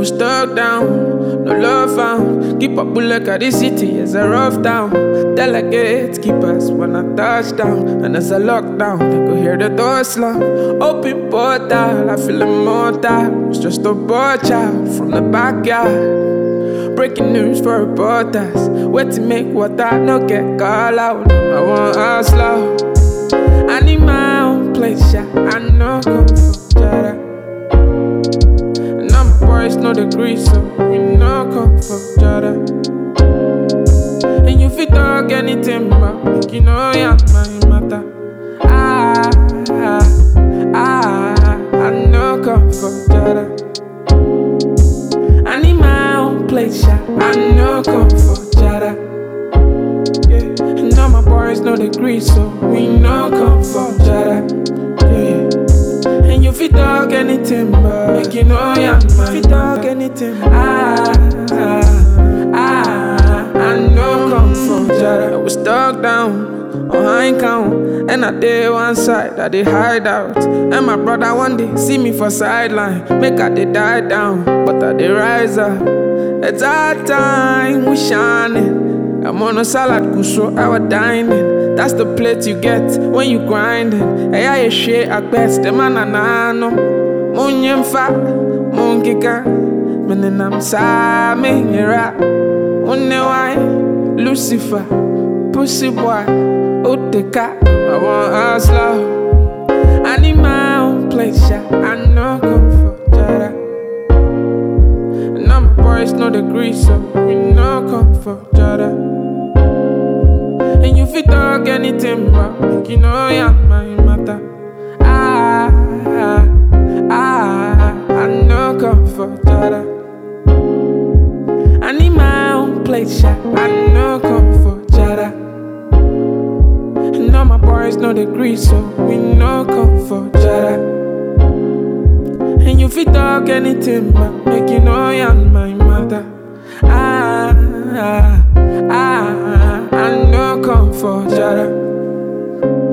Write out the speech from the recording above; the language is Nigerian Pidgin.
was stuck down, no love found. Keep up bullet at the city, it's a rough town. Delegates keep us when I touch down. And as I lock down, they could hear the door slam. Open portal, I feel immortal. It's just a boy child from the backyard. Breaking news for reporters. Where to make what I no get call out. I want us loud. I need my own place, yeah. I know come from Jada. And all my boys know the grease, so we know come from Jada. And you fit talk anything, but you know yeah, my matter. I know come from Jada. I need my own place, yeah. I know come from Jada. Yeah. And all my boys know the grease, so we know come from Jada. Yeah. And you fit talk anything, but you know yeah, man. Fit talk anything. I know come from Jada. I was stuck down on high count, and I did one side, I did hide out. And my brother one day see me for sideline, make I did die down, but I did rise up. It's our time, we shining. I'm on a salad kuso, I was dining. That's the plate you get when you grinding. Hey, I shit at best, the man anano. Munyem fa, munkika. Meninam sa, me rap. One why, Lucifer, pussy boy, Oteka. I want us loud. I need my own place, yeah. I know come for Jada. And all my boys know the grease, so we know come for Jada. And you fit talk anything, but you know yeah, my matter. I know come for Jada. I need my own place, yeah. I know come for Jada. And all my boys know the grease, so we know come for Jada. And you fit talk anything, but you know yeah, my mother. I know come for Jada.